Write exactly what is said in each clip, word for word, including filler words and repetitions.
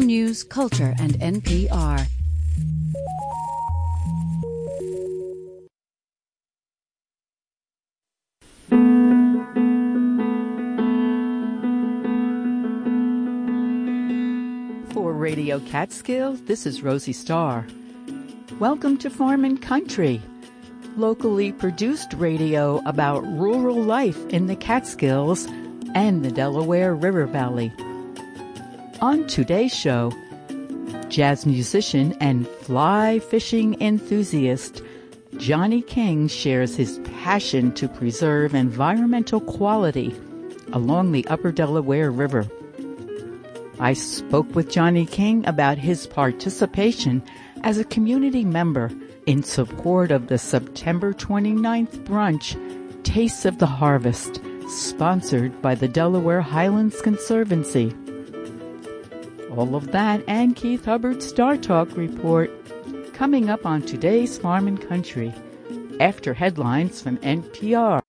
local news, culture, and N P R. For Radio Catskill, this is Rosie Starr. Welcome to Farm and Country, locally produced radio about rural life in the Catskills and the Delaware River Valley. On today's show, jazz musician and fly fishing enthusiast Johnny King shares his passion to preserve environmental quality along the Upper Delaware River. I spoke with Johnny King about his participation as a community member in support of the September twenty-ninth brunch, Tastes of the Harvest, sponsored by the Delaware Highlands Conservancy. All of that and Keith Hubbard's Star Talk report coming up on today's Farm and Country, after headlines from N P R.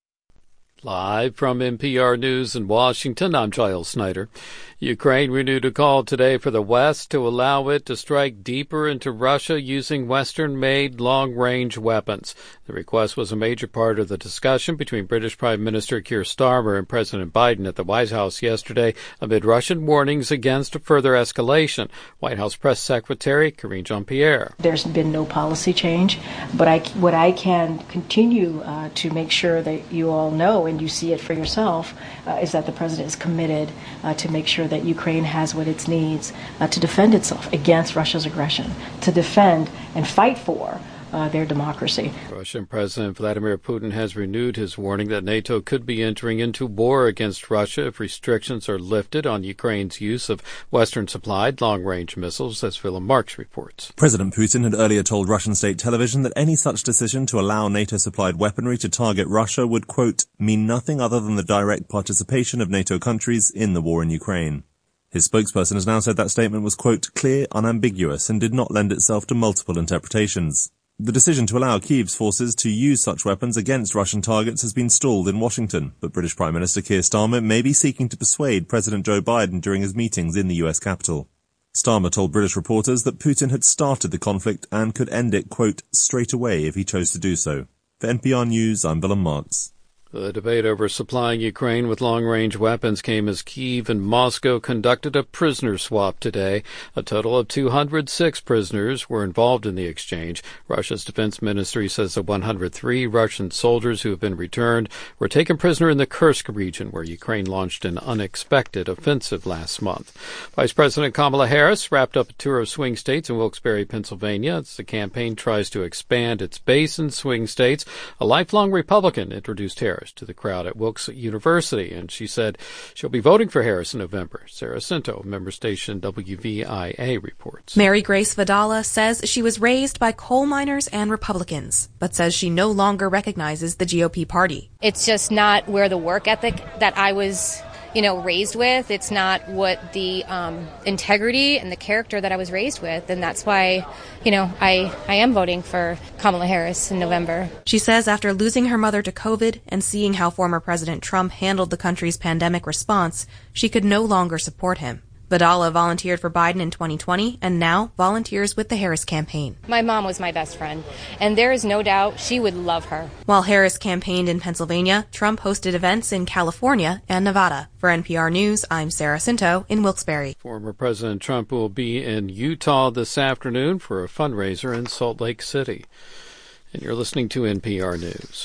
Live from N P R News in Washington, I'm Giles Snyder. Ukraine renewed a call today for the West to allow it to strike deeper into Russia using Western-made long-range weapons. The request was a major part of the discussion between British Prime Minister Keir Starmer and President Biden at the White House yesterday amid Russian warnings against a further escalation. White House Press Secretary Karine Jean-Pierre. There's been no policy change, but I, what I can continue uh, to make sure that you all know and you see it for yourself uh, is that the President is committed uh, to make sure that Ukraine has what it needs uh, to defend itself against Russia's aggression, to defend and fight for uh, their democracy. Russian President Vladimir Putin has renewed his warning that NATO could be entering into war against Russia if restrictions are lifted on Ukraine's use of Western-supplied long-range missiles, as Willem Marks reports. President Putin had earlier told Russian state television that any such decision to allow NATO-supplied weaponry to target Russia would, quote, mean nothing other than the direct participation of NATO countries in the war in Ukraine. His spokesperson has now said that statement was, quote, clear, unambiguous, and did not lend itself to multiple interpretations. The decision to allow Kyiv's forces to use such weapons against Russian targets has been stalled in Washington, but British Prime Minister Keir Starmer may be seeking to persuade President Joe Biden during his meetings in the U S Capitol. Starmer told British reporters that Putin had started the conflict and could end it, quote, straight away if he chose to do so. For N P R News, I'm Willem Marks. The debate over supplying Ukraine with long-range weapons came as Kyiv and Moscow conducted a prisoner swap today. A total of two hundred six prisoners were involved in the exchange. Russia's defense ministry says the one hundred three Russian soldiers who have been returned were taken prisoner in the Kursk region, where Ukraine launched an unexpected offensive last month. Vice President Kamala Harris wrapped up a tour of swing states in Wilkes-Barre, Pennsylvania, as the campaign tries to expand its base in swing states. A lifelong Republican introduced Harris to the crowd at Wilkes University, and she said she'll be voting for Harris in November. Sarah Cinto, member station W V I A, reports. Mary Grace Vidala says she was raised by coal miners and Republicans, but says she no longer recognizes the G O P party. It's just not where the work ethic that I was you know, raised with. It's not what the um, integrity and the character that I was raised with. And that's why, you know, I, I am voting for Kamala Harris in November. She says after losing her mother to COVID and seeing how former President Trump handled the country's pandemic response, she could no longer support him. Vidala volunteered for Biden in twenty twenty and now volunteers with the Harris campaign. My mom was my best friend, and there is no doubt she would love her. While Harris campaigned in Pennsylvania, Trump hosted events in California and Nevada. For N P R News, I'm Sarah Cinto in Wilkes-Barre. Former President Trump will be in Utah this afternoon for a fundraiser in Salt Lake City. And you're listening to N P R News.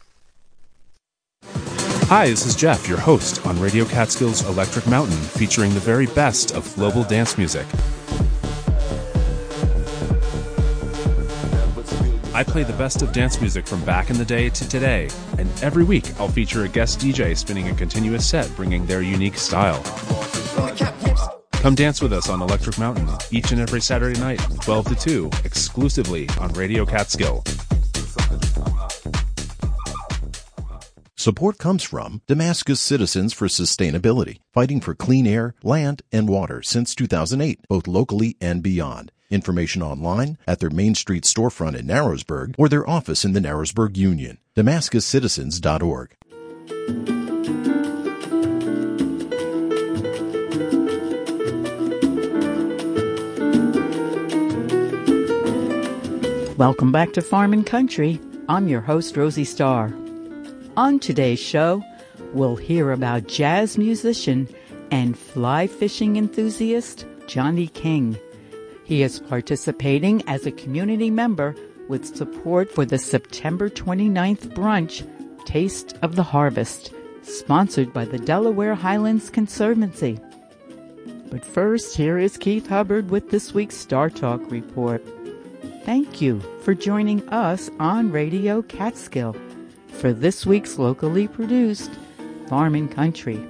Hi, this is Jeff, your host on Radio Catskill's Electric Mountain, featuring the very best of global dance music. I play the best of dance music from back in the day to today, and every week I'll feature a guest D J spinning a continuous set, bringing their unique style. Come dance with us on Electric Mountain each and every Saturday night, twelve to two, exclusively on Radio Catskill. Support comes from Damascus Citizens for Sustainability, fighting for clean air, land, and water since two thousand eight, both locally and beyond. Information online at their Main Street storefront in Narrowsburg or their office in the Narrowsburg Union. Damascus Citizens dot org. Welcome back to Farm and Country. I'm your host, Rosie Starr. On today's show, we'll hear about jazz musician and fly fishing enthusiast Johnny King. He is participating as a community member with support for the September twenty-ninth brunch, Taste of the Harvest, sponsored by the Delaware Highlands Conservancy. But first, here is Keith Hubbard with this week's Star Talk report. Thank you for joining us on Radio Catskill for this week's locally produced Farm and Country.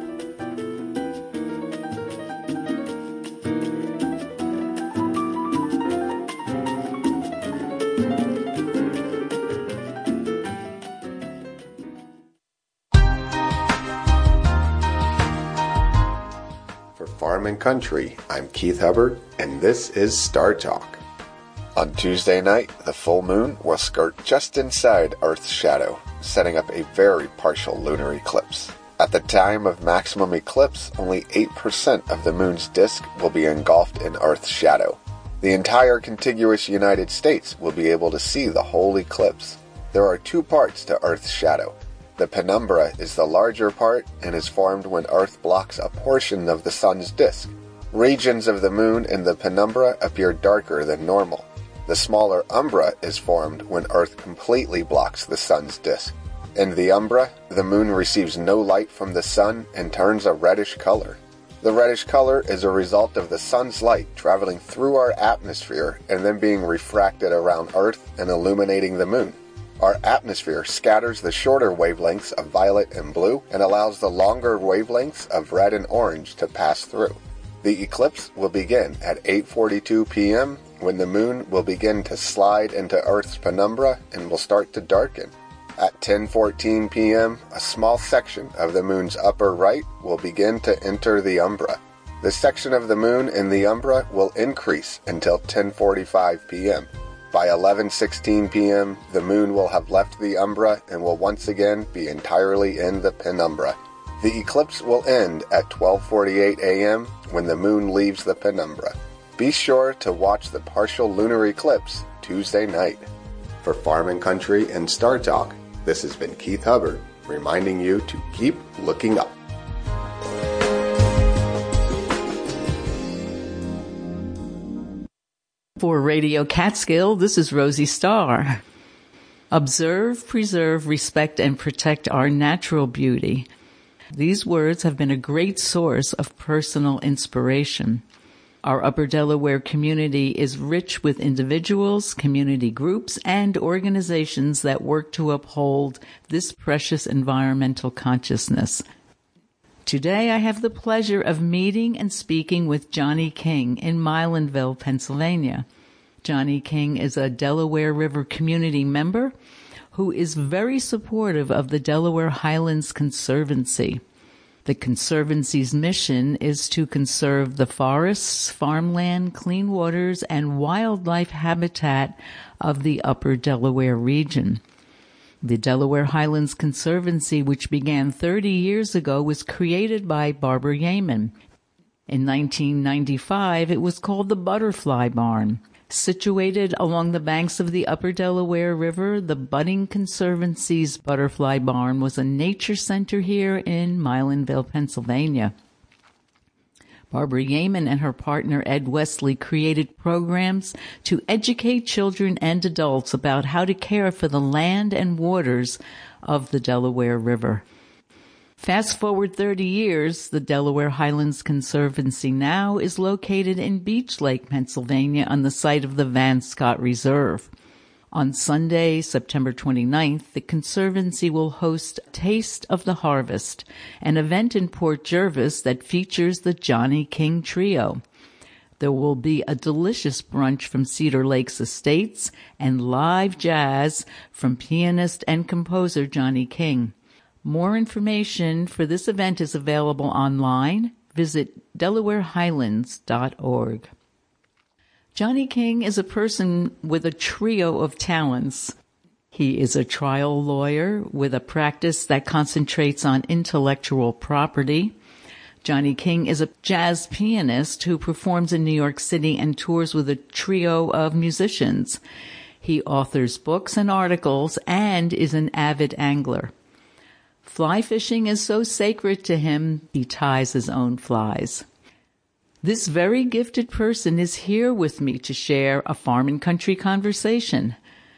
Farm and Country, I'm Keith Hubbard, and this is Star Talk. On Tuesday night, the full moon will skirt just inside Earth's shadow, setting up a very partial lunar eclipse. At the time of maximum eclipse, only eight percent of the moon's disk will be engulfed in Earth's shadow. The entire contiguous United States will be able to see the whole eclipse. There are two parts to Earth's shadow. The penumbra is the larger part and is formed when Earth blocks a portion of the sun's disk. Regions of the moon in the penumbra appear darker than normal. The smaller umbra is formed when Earth completely blocks the sun's disk. In the umbra, the moon receives no light from the sun and turns a reddish color. The reddish color is a result of the sun's light traveling through our atmosphere and then being refracted around Earth and illuminating the moon. Our atmosphere scatters the shorter wavelengths of violet and blue and allows the longer wavelengths of red and orange to pass through. The eclipse will begin at eight forty-two p.m. when the moon will begin to slide into Earth's penumbra and will start to darken. At ten fourteen p.m., a small section of the moon's upper right will begin to enter the umbra. The section of the moon in the umbra will increase until ten forty-five p.m. By eleven sixteen p.m., the moon will have left the umbra and will once again be entirely in the penumbra. The eclipse will end at twelve forty-eight a.m. when the moon leaves the penumbra. Be sure to watch the partial lunar eclipse Tuesday night. For Farm and Country and Star Talk, this has been Keith Hubbard, reminding you to keep looking up. For Radio Catskill, this is Rosie Starr. Observe, preserve, respect, and protect our natural beauty. These words have been a great source of personal inspiration. Our Upper Delaware community is rich with individuals, community groups, and organizations that work to uphold this precious environmental consciousness. Today I have the pleasure of meeting and speaking with Johnny King in Milanville, Pennsylvania. Johnny King is a Delaware River community member who is very supportive of the Delaware Highlands Conservancy. The Conservancy's mission is to conserve the forests, farmland, clean waters, and wildlife habitat of the Upper Delaware region. The Delaware Highlands Conservancy, which began thirty years ago, was created by Barbara Yeaman. In nineteen ninety-five, it was called the Butterfly Barn. Situated along the banks of the Upper Delaware River, the budding Conservancy's Butterfly Barn was a nature center here in Milanville, Pennsylvania. Barbara Yeaman and her partner Ed Wesley created programs to educate children and adults about how to care for the land and waters of the Delaware River. Fast forward thirty years, the Delaware Highlands Conservancy now is located in Beech Lake, Pennsylvania, on the site of the Van Scott Reserve. On Sunday, September twenty-ninth, the Conservancy will host Taste of the Harvest, an event in Port Jervis that features the Johnny King Trio. There will be a delicious brunch from Cedar Lakes Estates and live jazz from pianist and composer Johnny King. More information for this event is available online. Visit delaware highlands dot org. Johnny King is a person with a trio of talents. He is a trial lawyer with a practice that concentrates on intellectual property. Johnny King is a jazz pianist who performs in New York City and tours with a trio of musicians. He authors books and articles and is an avid angler. Fly fishing is so sacred to him, he ties his own flies. This very gifted person is here with me to share a farm and country conversation.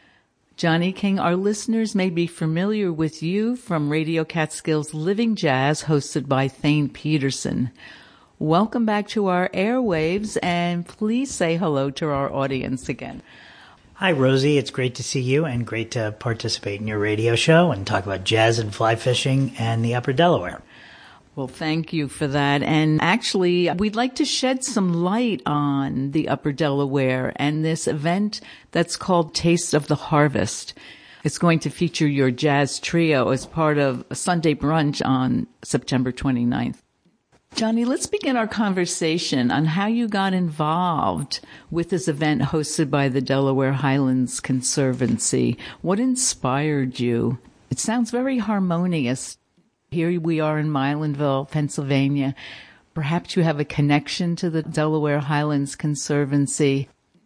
Johnny King, our listeners may be familiar with you from Radio Catskills Living Jazz, hosted by Thane Peterson. Welcome back to our airwaves, and please say hello to our audience again. Hi, Rosie. It's great to see you and great to participate in your radio show and talk about jazz and fly fishing and the Upper Delaware. Well, thank you for that. And actually, we'd like to shed some light on the Upper Delaware and this event that's called Taste of the Harvest. It's going to feature your jazz trio as part of a Sunday brunch on September twenty-ninth. Johnny, let's begin our conversation on how you got involved with this event hosted by the Delaware Highlands Conservancy. What inspired you? It sounds very harmonious. Here we are in Milanville, Pennsylvania. Perhaps you have a connection to the Delaware Highlands Conservancy.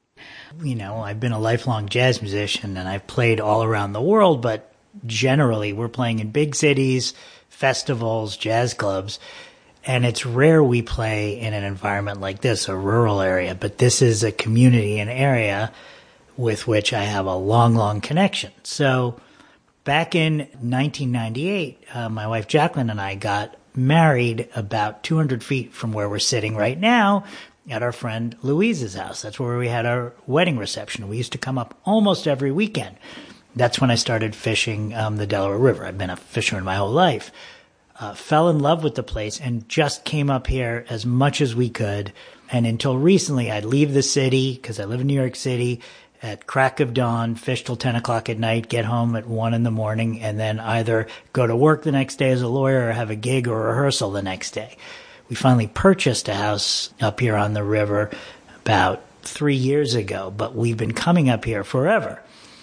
You know, I've been a lifelong jazz musician and I've played all around the world, but generally we're playing in big cities, festivals, jazz clubs, and it's rare we play in an environment like this, a rural area, but this is a community, an area with which I have a long, long connection. So back in nineteen ninety-eight, uh, my wife Jacqueline and I got married about two hundred feet from where we're sitting right now at our friend Louise's house. That's where we had our wedding reception. We used to come up almost every weekend. That's when I started fishing um, the Delaware River. I've been a fisherman my whole life. Uh, fell in love with the place and just came up here as much as we could. And until recently, I'd leave the city because I live in New York City at crack of dawn, fish till ten o'clock at night, get home at one in the morning, and then either go to work the next day as a lawyer or have a gig or rehearsal the next day. We finally purchased a house up here on the river about three years ago, but we've been coming up here forever.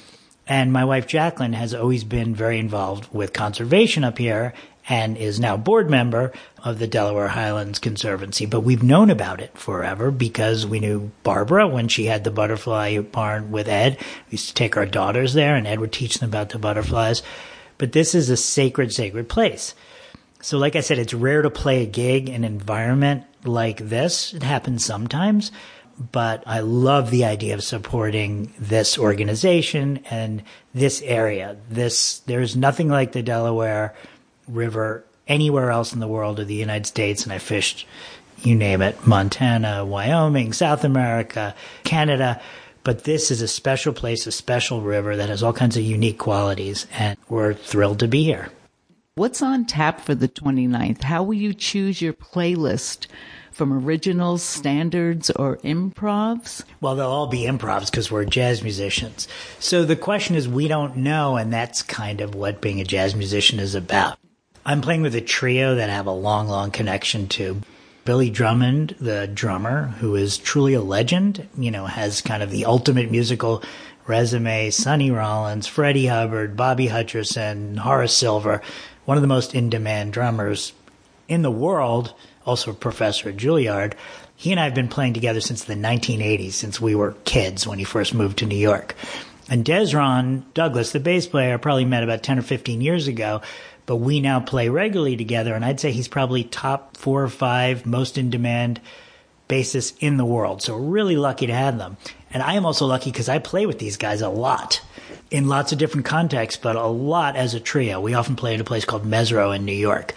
And my wife Jacqueline has always been very involved with conservation up here and is now board member of the Delaware Highlands Conservancy. But we've known about it forever because we knew Barbara when she had the butterfly barn with Ed. We used to take our daughters there, and Ed would teach them about the butterflies. But this is a sacred, sacred place. So like I said, it's rare to play a gig in an environment like this. It happens sometimes. But I love the idea of supporting this organization and this area. This, there's nothing like the Delaware River anywhere else in the world or the United States, and I fished, you name it, Montana, Wyoming, South America, Canada. But this is a special place, a special river that has all kinds of unique qualities, and we're thrilled to be here. What's on tap for the twenty-ninth? How will you choose your playlist? From originals, standards, or improvs? Well, they'll all be improvs because we're jazz musicians. So the question is, we don't know, and that's kind of what being a jazz musician is about. I'm playing with a trio that I have a long, long connection to. Billy Drummond, the drummer, who is truly a legend, you know, has kind of the ultimate musical resume. Sonny Rollins, Freddie Hubbard, Bobby Hutcherson, Horace Silver, one of the most in-demand drummers in the world, also a professor at Juilliard. He and I have been playing together since the nineteen eighties, since we were kids when he first moved to New York. And Desron Douglas, the bass player, probably met about ten or fifteen years ago, but we now play regularly together, and I'd say he's probably top four or five most in-demand bassists in the world. So we're really lucky to have them. And I am also lucky because I play with these guys a lot in lots of different contexts, but a lot as a trio. We often play at a place called Mesro in New York.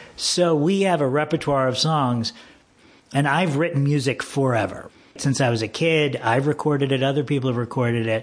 So we have a repertoire of songs, and I've written music forever. Since I was a kid, I've recorded it, other people have recorded it.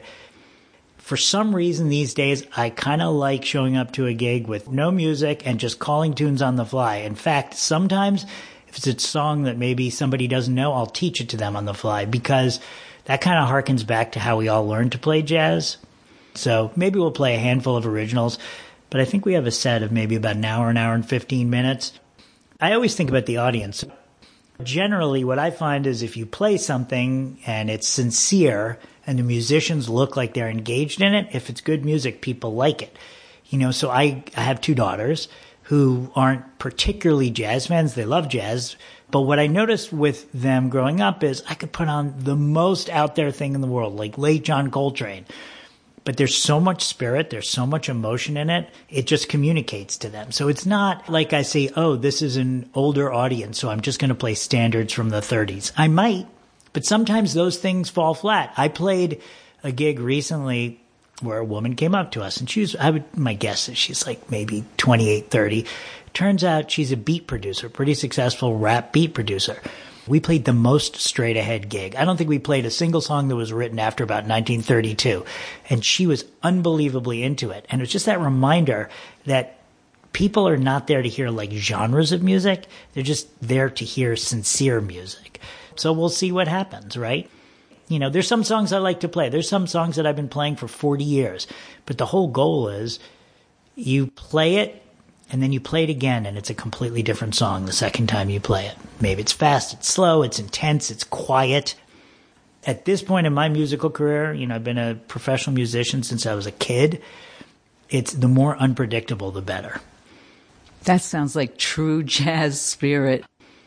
For some reason these days, I kind of like showing up to a gig with no music and just calling tunes on the fly. In fact, sometimes if it's a song that maybe somebody doesn't know, I'll teach it to them on the fly because that kind of harkens back to how we all learned to play jazz. So maybe we'll play a handful of originals, but I think we have a set of maybe about an hour, an hour and fifteen minutes. I always think about the audience. Generally, what I find is if you play something and it's sincere and the musicians look like they're engaged in it, if it's good music, people like it. You know, so I, I have two daughters who aren't particularly jazz fans. They love jazz. But what I noticed with them growing up is I could put on the most out there thing in the world, like late John Coltrane. but there's so much spirit, there's so much emotion in it, it just communicates to them. So it's not like I say, oh, this is an older audience, so I'm just going to play standards from the thirties. I might, but sometimes those things fall flat. I played a gig recently where a woman came up to us, and she was, I would, my guess is she's like maybe twenty-eight, thirty. Turns out she's a beat producer, pretty successful rap beat producer. We played the most straight-ahead gig. I don't think we played a single song that was written after about nineteen thirty-two. And she was unbelievably into it. And it was just that reminder that people are not there to hear like genres of music. They're just there to hear sincere music. So we'll see what happens, right? You know, there's some songs I like to play. There's some songs that I've been playing for forty years. But the whole goal is you play it, and then you play it again, and it's a completely different song the second time you play it. Maybe it's fast, it's slow, it's intense, it's quiet. At this point in my musical career, you know, I've been a professional musician since I was a kid. It's the more unpredictable, the better. That sounds like true jazz spirit.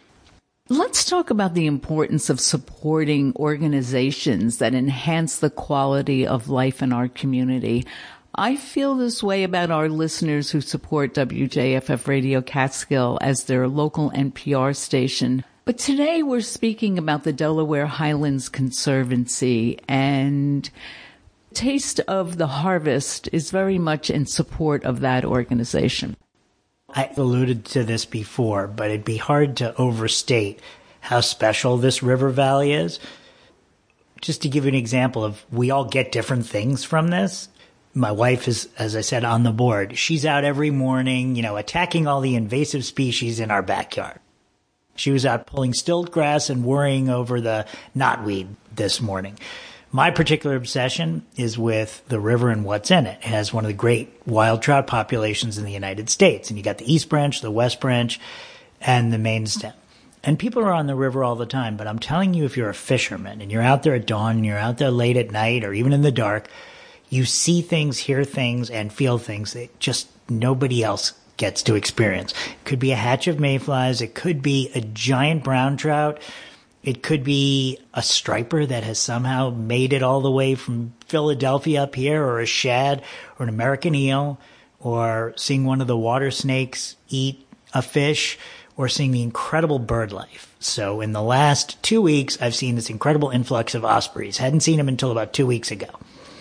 Let's talk about the importance of supporting organizations that enhance the quality of life in our community. I feel this way about our listeners who support W J F F Radio Catskill as their local N P R station. But today we're speaking about the Delaware Highlands Conservancy, and Taste of the Harvest is very much in support of that organization. I alluded to this before, but it'd be hard to overstate how special this river valley is. Just to give you an example of, we all get different things from this. My wife is, as I said, on the board. She's out every morning, you know, attacking all the invasive species in our backyard. She was out pulling stilt grass and worrying over the knotweed this morning. My particular obsession is with the river and what's in it. It has one of the great wild trout populations in the United States. And you got the East Branch, the West Branch, and the main stem. And people are on the river all the time. But I'm telling you, if you're a fisherman and you're out there at dawn and you're out there late at night or even in the dark, you see things, hear things, and feel things that just nobody else gets to experience. It could be a hatch of mayflies. It could be a giant brown trout. It could be a striper that has somehow made it all the way from Philadelphia up here, or a shad, or an American eel, or seeing one of the water snakes eat a fish, or seeing the incredible bird life. So in the last two weeks, I've seen this incredible influx of ospreys. Hadn't seen them until about two weeks ago.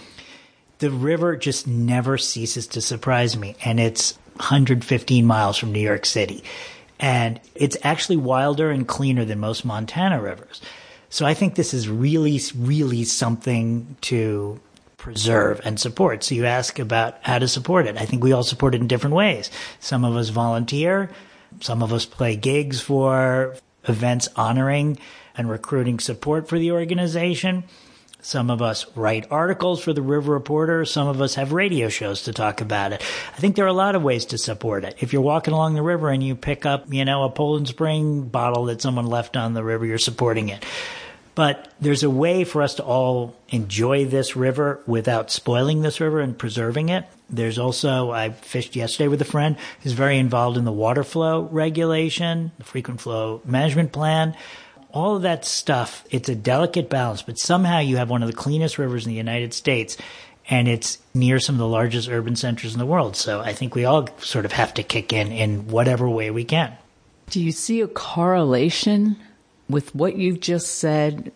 The river just never ceases to surprise me, and it's one hundred fifteen miles from New York City. And it's actually wilder and cleaner than most Montana rivers. So I think this is really, really something to preserve and support. So you ask about how to support it. I think we all support it in different ways. Some of us volunteer. Some of us play gigs for events honoring and recruiting support for the organization. Some of us write articles for the River Reporter. Some of us have radio shows to talk about it. I think there are a lot of ways to support it. If you're walking along the river and you pick up, you know, a Poland Spring bottle that someone left on the river, you're supporting it. But there's a way for us to all enjoy this river without spoiling this river and preserving it. There's also, I fished yesterday with a friend who's very involved in the water flow regulation, the frequent flow management plan. All of that stuff, it's a delicate balance, but somehow you have one of the cleanest rivers in the United States, and it's near some of the largest urban centers in the world. So I think we all sort of have to kick in in whatever way we can. Do you see a correlation with what you've just said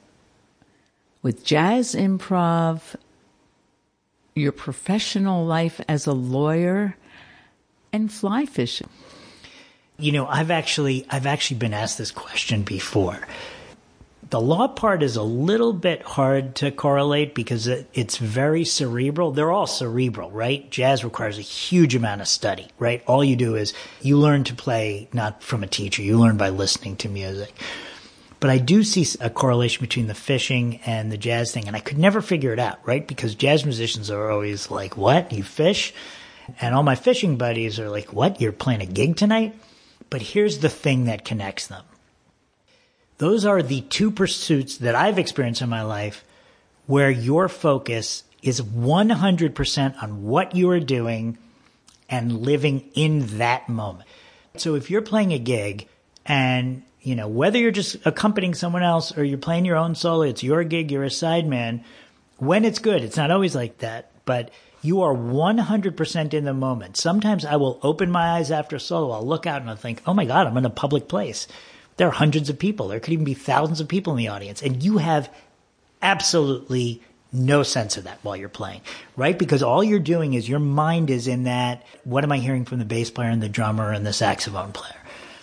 with jazz improv, your professional life as a lawyer, and fly fishing? You know, I've actually I've actually been asked this question before. The law part is a little bit hard to correlate because it, it's very cerebral. They're all cerebral, right? Jazz requires a huge amount of study, right? All you do is you learn to play not from a teacher. You learn by listening to music. But I do see a correlation between the fishing and the jazz thing, and I could never figure it out, right? Because jazz musicians are always like, what? You fish? And all my fishing buddies are like, what? You're playing a gig tonight? But here's the thing that connects them. Those are the two pursuits that I've experienced in my life where your focus is one hundred percent on what you are doing and living in that moment. So if you're playing a gig and, you know, whether you're just accompanying someone else or you're playing your own solo, it's your gig, you're a sideman. When it's good, it's not always like that, but you are one hundred percent in the moment. Sometimes I will open my eyes after a solo. I'll look out and I'll think, oh my God, I'm in a public place. There are hundreds of people. There could even be thousands of people in the audience. And you have absolutely no sense of that while you're playing, right? Because all you're doing is your mind is in that, what am I hearing from the bass player and the drummer and the saxophone player?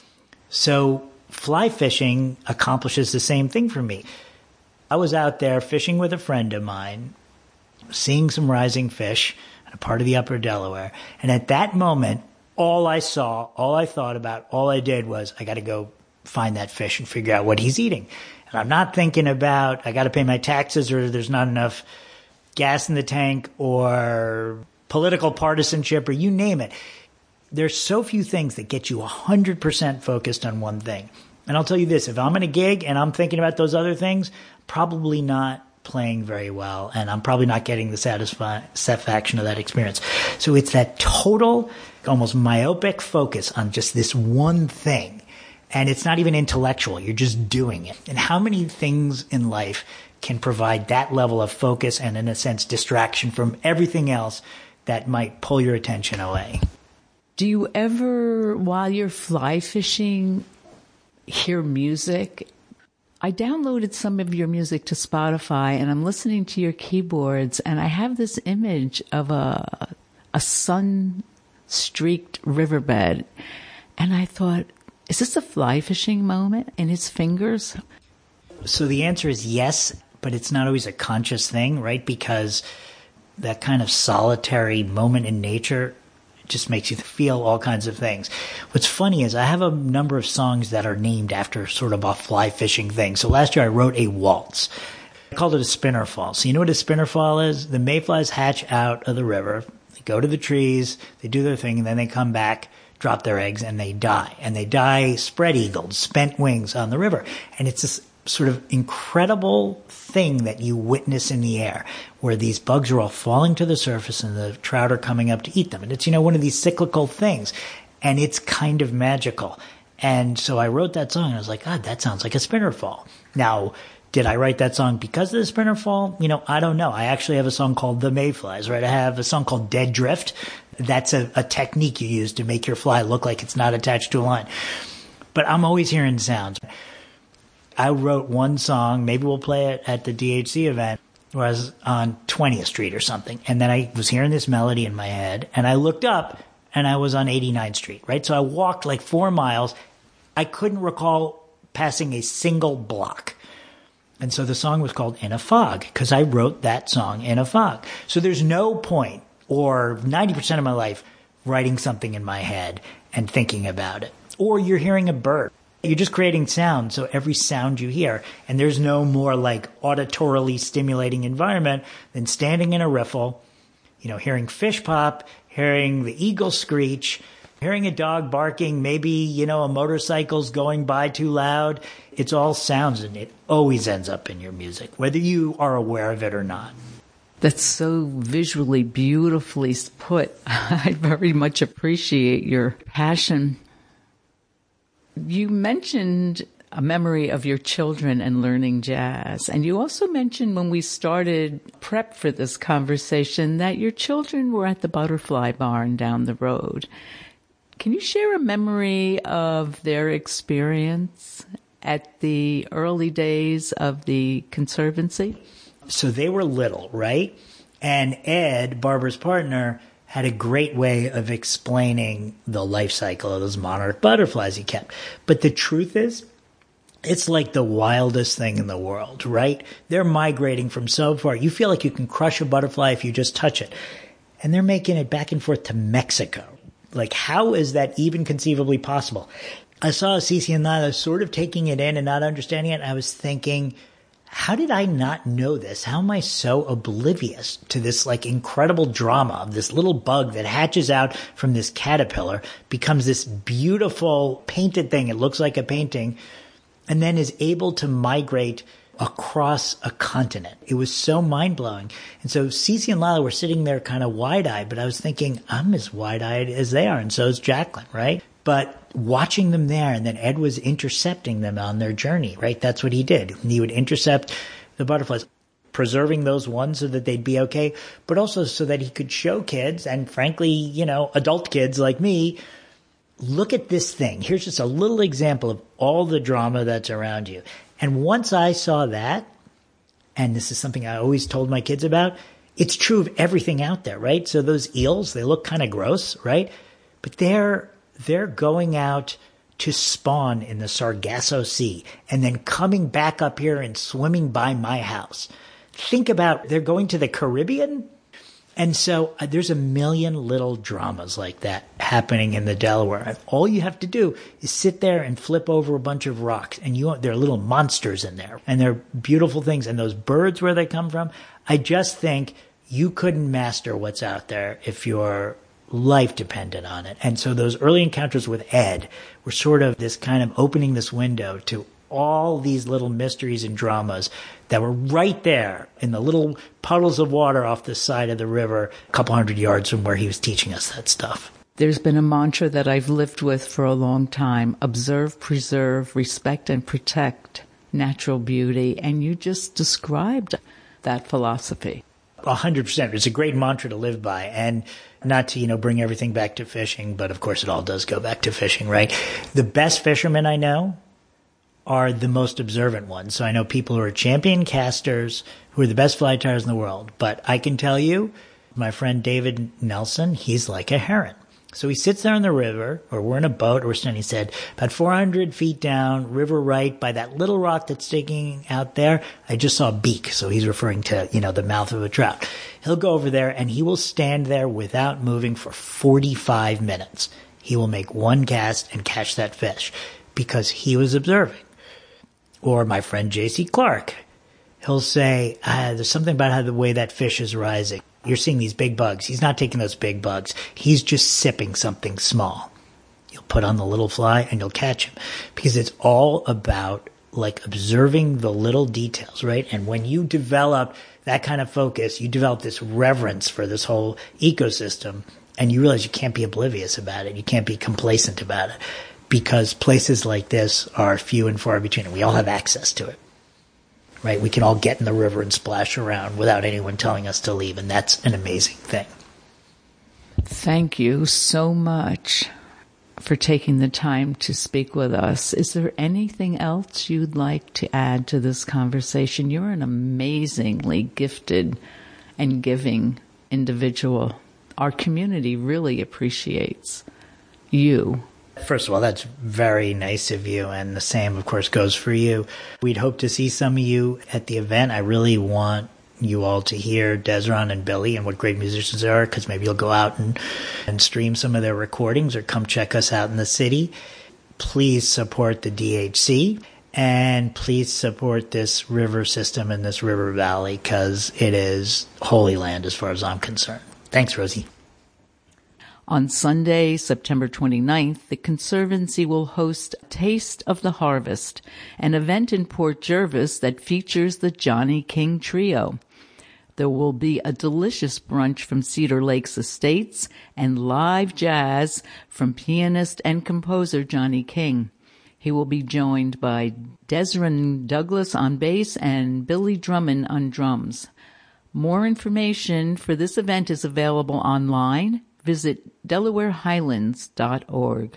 So fly fishing accomplishes the same thing for me. I was out there fishing with a friend of mine, seeing some rising fish in a part of the upper Delaware. And at that moment, all I saw, all I thought about, all I did was, I got to go find that fish and figure out what he's eating. And I'm not thinking about, I got to pay my taxes or there's not enough gas in the tank or political partisanship or you name it. There's so few things that get you one hundred percent focused on one thing. And I'll tell you this, if I'm in a gig and I'm thinking about those other things, probably not playing very well, and I'm probably not getting the satisfi- satisfaction of that experience. So it's that total, almost myopic focus on just this one thing. And it's not even intellectual. You're just doing it. And how many things in life can provide that level of focus and, in a sense, distraction from everything else that might pull your attention away? Do you ever, while you're fly fishing, hear music? I downloaded some of your music to Spotify, and I'm listening to your keyboards, and I have this image of a a sun-streaked riverbed. And I thought, is this a fly fishing moment in his fingers? So the answer is yes, but it's not always a conscious thing, right? Because that kind of solitary moment in nature just makes you feel all kinds of things. What's funny is I have a number of songs that are named after sort of a fly fishing thing. So last year I wrote a waltz. I called it a spinner fall. So you know what a spinner fall is? The mayflies hatch out of the river. They go to the trees, they do their thing, and then they come back, drop their eggs, and they die. And they die spread-eagled, spent wings on the river. And it's this sort of incredible thing that you witness in the air, where these bugs are all falling to the surface and the trout are coming up to eat them. And it's, you know, one of these cyclical things. And it's kind of magical. And so I wrote that song, and I was like, God, that sounds like a spinner fall. Now, did I write that song because of the spinner fall? You know, I don't know. I actually have a song called The Mayflies, right? I have a song called Dead Drift. That's a, a technique you use to make your fly look like it's not attached to a line. But I'm always hearing sounds. I wrote one song, maybe we'll play it at the D H C event, where I was on twentieth street or something. And then I was hearing this melody in my head, and I looked up, and I was on eighty-ninth street, right? So I walked like four miles. I couldn't recall passing a single block. And so the song was called In a Fog, because I wrote that song in a fog. So there's no point, or ninety percent of my life, writing something in my head and thinking about it. Or you're hearing a bird. You're just creating sound, so every sound you hear. And there's no more like auditorily stimulating environment than standing in a riffle, you know, hearing fish pop, hearing the eagle screech, hearing a dog barking, maybe, you know, a motorcycle's going by too loud. It's all sounds, and it always ends up in your music, whether you are aware of it or not. That's so visually beautifully put. I very much appreciate your passion. You mentioned a memory of your children and learning jazz. And you also mentioned when we started prep for this conversation that your children were at the Butterfly Barn down the road. Can you share a memory of their experience at the early days of the Conservancy? So they were little, right? And Ed, Barbara's partner, had a great way of explaining the life cycle of those monarch butterflies he kept. But the truth is, it's like the wildest thing in the world, right? They're migrating from so far. You feel like you can crush a butterfly if you just touch it. And they're making it back and forth to Mexico. Like, how is that even conceivably possible? I saw Cece and Lila sort of taking it in and not understanding it. I was thinking, how did I not know this? How am I so oblivious to this like incredible drama of this little bug that hatches out from this caterpillar, becomes this beautiful painted thing, it looks like a painting, and then is able to migrate across a continent. It was so mind-blowing. And so Cece and Lila were sitting there kind of wide-eyed, but I was thinking, I'm as wide-eyed as they are, and so is Jacqueline, right? But watching them there, and then Ed was intercepting them on their journey, right? That's what he did. He would intercept the butterflies. preserving those ones so that they'd be okay, but also so that he could show kids, and frankly, you know, adult kids like me, look at this thing. Here's just a little example of all the drama that's around you. And once I saw that, and this is something I always told my kids about, it's true of everything out there, right? So those eels, they look kind of gross, right? But they're they're going out to spawn in the Sargasso Sea and then coming back up here and swimming by my house. Think about, they're going to the Caribbean. And so uh, there's a million little dramas like that happening in the Delaware. And all you have to do is sit there and flip over a bunch of rocks, and you there are little monsters in there, and they're beautiful things. And those birds, where they come from, I just think you couldn't master what's out there if your life depended on it. And so those early encounters with Ed were sort of this kind of opening this window to all these little mysteries and dramas that were right there in the little puddles of water off the side of the river, a couple hundred yards from where he was teaching us that stuff. There's been a mantra that I've lived with for a long time: observe, preserve, respect, and protect natural beauty. And you just described that philosophy. A hundred percent. It's a great mantra to live by. And not to, you know, bring everything back to fishing, but of course it all does go back to fishing, right? The best fishermen I know are the most observant ones. So I know people who are champion casters, who are the best fly tyers in the world. But I can tell you, my friend David Nelson, he's like a heron. So he sits there in the river, or we're in a boat, or we're standing, he said, about four hundred feet down, river right, by that little rock that's sticking out there, I just saw a beak. So he's referring to, you know, the mouth of a trout. He'll go over there, and he will stand there without moving for forty-five minutes. He will make one cast and catch that fish because he was observing. Or my friend J C Clark, he'll say, ah, there's something about how the way that fish is rising. You're seeing these big bugs. He's not taking those big bugs. He's just sipping something small. You'll put on the little fly and you'll catch him, because it's all about like observing the little details, right? And when you develop that kind of focus, you develop this reverence for this whole ecosystem, and you realize you can't be oblivious about it. You can't be complacent about it, because places like this are few and far between, and we all have access to it. Right? We can all get in the river and splash around without anyone telling us to leave, and that's an amazing thing. Thank you so much for taking the time to speak with us. Is there anything else you'd like to add to this conversation? You're an amazingly gifted and giving individual. Our community really appreciates you. First of all, that's very nice of you, and the same, of course, goes for you. We'd hope to see some of you at the event. I really want you all to hear Desron and Billy and what great musicians they are, because maybe you'll go out and, and stream some of their recordings or come check us out in the city. Please support the D H C, and please support this river system and this river valley, because it is holy land as far as I'm concerned. Thanks, Rosie. On Sunday, September twenty-ninth, the Conservancy will host Taste of the Harvest, an event in Port Jervis that features the Johnny King Trio. There will be a delicious brunch from Cedar Lakes Estates and live jazz from pianist and composer Johnny King. He will be joined by Desron Douglas on bass and Billy Drummond on drums. More information for this event is available online. Visit delaware highlands dot org.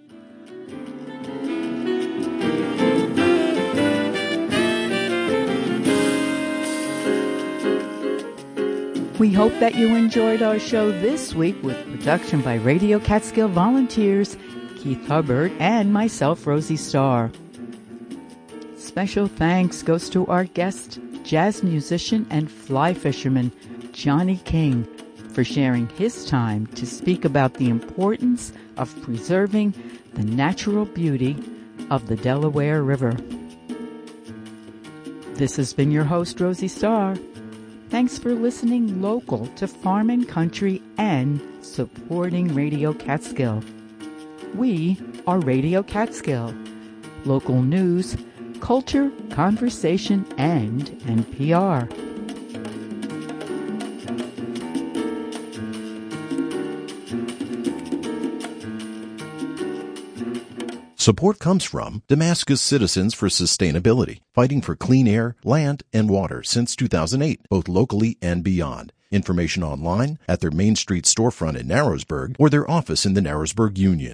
We hope that you enjoyed our show this week with production by Radio Catskill volunteers Keith Hubbard and myself, Rosie Starr. Special thanks goes to our guest, jazz musician and fly fisherman Johnny King, for sharing his time to speak about the importance of preserving the natural beauty of the Delaware River. This has been your host, Rosie Starr. Thanks for listening local to Farm and Country and supporting Radio Catskill. We are Radio Catskill. Local news, culture, conversation, and N P R. Support comes from Damascus Citizens for Sustainability, fighting for clean air, land, and water since two thousand eight, both locally and beyond. Information online at their Main Street storefront in Narrowsburg or their office in the Narrowsburg Union.